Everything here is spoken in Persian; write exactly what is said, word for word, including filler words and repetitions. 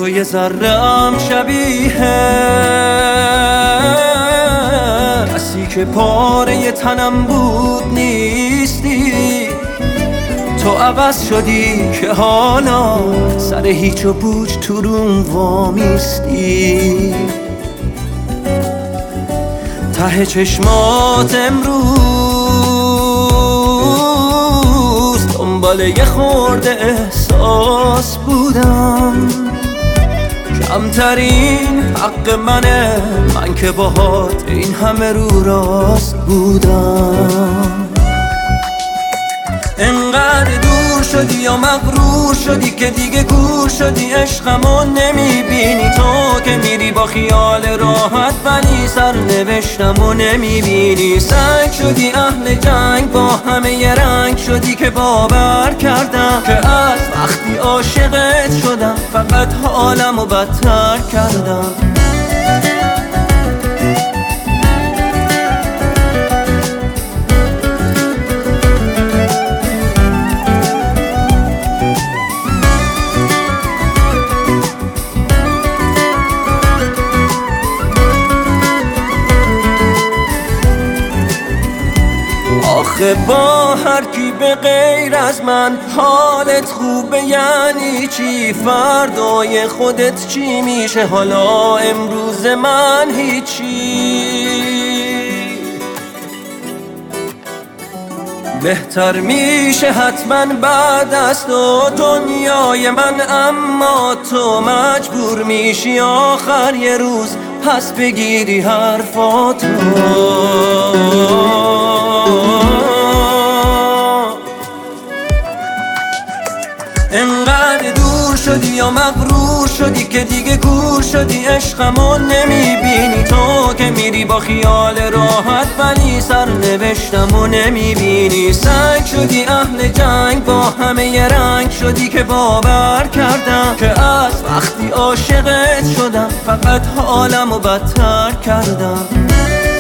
تو یه ذره‌ام شبیه کسی که پاره تنم بود نیستی. تو عوض شدی که حالا سر هیچ و پوچ تو روم وامیستی. ته چشمات امروز دنبال یه خورده احساس بودم. کمترین حق منه، من که باهات این همه رو راست بودم. انقدر دور شدی یا مغرور شدی که دیگه گور شدی، عشقمو نمیبینی. تو که میری با خیال راحت ولی سرنوشتمو نمیبینی. سنگ شدی اهل جنگ، با همه یه رنگ شدی که باور کردم که از وقتی عاشقت شدم فقط حالمو بدتر کردم. آخه با هر کی به غیر از من حالت خوبه یعنی چی؟ فردای خودت چی میشه؟ حالا امروز من هیچی. بهتر میشه حتما بعد از تو دنیای من، اما تو مجبور میشی آخر یه روز پس بگیری حرفاتو. انقدر دور شدی یا مغرور شدی که دیگه گور شدی، عشقمو نمیبینی. تو که میری با خیال راحت ولی سرنوشتمو نمیبینی. سنگ شدی اهل جنگ، با همه یه رنگ شدی که باور کردم که از وقتی عاشقت شدم فقط حالمو بدتر کردم.